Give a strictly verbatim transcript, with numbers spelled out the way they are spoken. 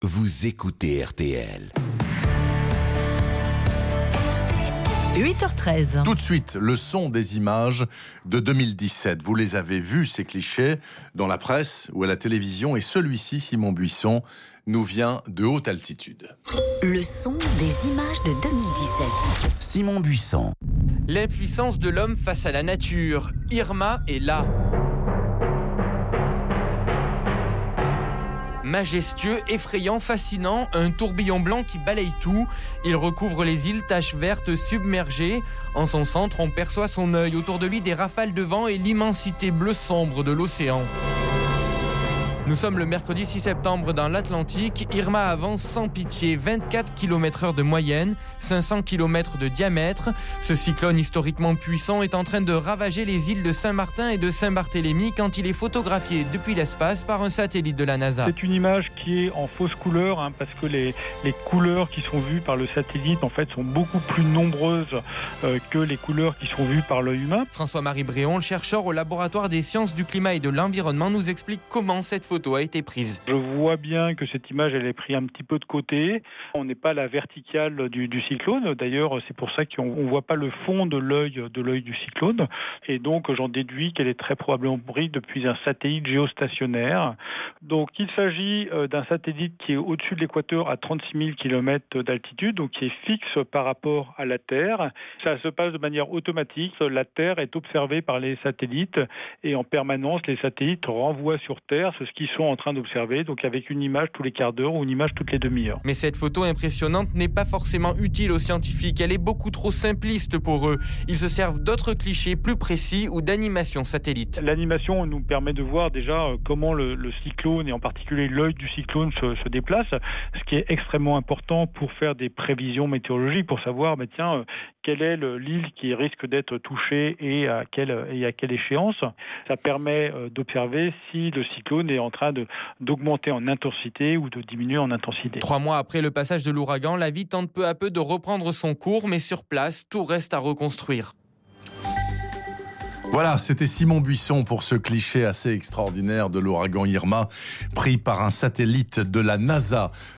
Vous écoutez R T L. huit heures treize. Tout de suite, le son des images de deux mille dix-sept. Vous les avez vus, ces clichés, dans la presse ou à la télévision. Et celui-ci, Simon Buisson, nous vient de haute altitude. Le son des images de deux mille dix-sept. Simon Buisson. L'impuissance de l'homme face à la nature. Irma est là. Majestueux, effrayant, fascinant, un tourbillon blanc qui balaye tout. Il recouvre les îles, taches vertes submergées. En son centre, on perçoit son œil. Autour de lui, des rafales de vent et l'immensité bleu sombre de l'océan. Nous sommes le mercredi six septembre dans l'Atlantique. Irma avance sans pitié, vingt-quatre kilomètres heure de moyenne, cinq cents kilomètres de diamètre. Ce cyclone historiquement puissant est en train de ravager les îles de Saint-Martin et de Saint-Barthélemy quand il est photographié depuis l'espace par un satellite de la NASA. C'est une image qui est en fausse couleur, hein, parce que les, les couleurs qui sont vues par le satellite en fait, sont beaucoup plus nombreuses euh, que les couleurs qui sont vues par l'œil humain. François-Marie Bréon, le chercheur au laboratoire des sciences du climat et de l'environnement, nous explique comment cette photo a été prise. Je vois bien que cette image elle est prise un petit peu de côté. On n'est pas à la verticale du, du cyclone. D'ailleurs, c'est pour ça qu'on ne voit pas le fond de l'œil de l'œil du cyclone. Et donc, j'en déduis qu'elle est très probablement prise depuis un satellite géostationnaire. Donc, il s'agit d'un satellite qui est au-dessus de l'équateur à trente-six mille kilomètres d'altitude, donc qui est fixe par rapport à la Terre. Ça se passe de manière automatique. La Terre est observée par les satellites et en permanence, les satellites renvoient sur Terre ce qu'ils sont en train d'observer, donc avec une image tous les quarts d'heure ou une image toutes les demi-heures. Mais cette photo impressionnante n'est pas forcément utile aux scientifiques. Elle est beaucoup trop simpliste pour eux. Ils se servent d'autres clichés plus précis ou d'animations satellites. L'animation nous permet de voir déjà comment le, le cyclone et en particulier l'œil du cyclone se, se déplace, ce qui est extrêmement important pour faire des prévisions météorologiques, pour savoir, bah, tiens, quelle est le, l'île qui risque d'être touchée et à quelle, et à quelle échéance. Ça permet d'observer si le cyclone est en train de, d'augmenter en intensité ou de diminuer en intensité. Trois mois après le passage de l'ouragan, la vie tente peu à peu de reprendre son cours, mais sur place, tout reste à reconstruire. Voilà, c'était Simon Buisson pour ce cliché assez extraordinaire de l'ouragan Irma, pris par un satellite de la NASA.